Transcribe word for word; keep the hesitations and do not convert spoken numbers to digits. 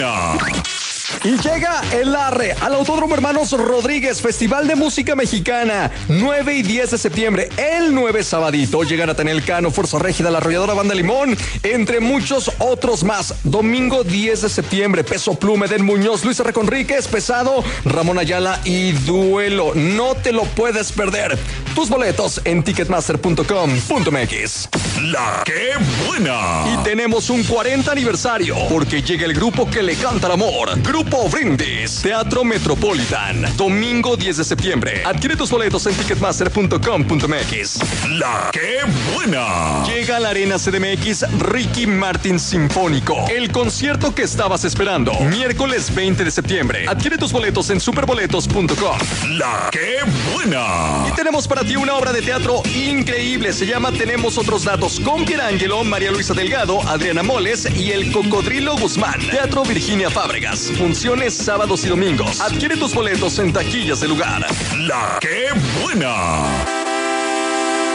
Y llega el Arre al Autódromo Hermanos Rodríguez, Festival de Música Mexicana, nueve y diez de septiembre. El nueve sabadito llegan a Tanel Cano, Fuerza Régida, La Arrolladora, Banda Limón, entre muchos otros más. Domingo diez de septiembre, Peso Pluma, Eden Muñoz, Luis R. Conríquez, Pesado, Ramón Ayala y Duelo. No te lo puedes perder. Tus boletos en ticketmaster punto com punto m x. La que buena. Y tenemos un cuarenta aniversario, porque llega el grupo que le canta el amor. Grupo Brindis, Teatro Metropolitan, domingo diez de septiembre. Adquiere tus boletos en ticketmaster punto com punto m x. La que buena. Llega a la Arena C D M X Ricky Martin Sinfónico, el concierto que estabas esperando. Miércoles veinte de septiembre. Adquiere tus boletos en superboletos punto com. La que buena. Y tenemos para ti una obra de teatro increíble. Se llama Tenemos Otros Datos, con Pierangelo, María Luisa Delgado, Adriana Moles y el Cocodrilo Guzmán. Teatro Virginia Fábregas. Funciones sábados y domingos. Adquiere tus boletos en taquillas del lugar. La que buena.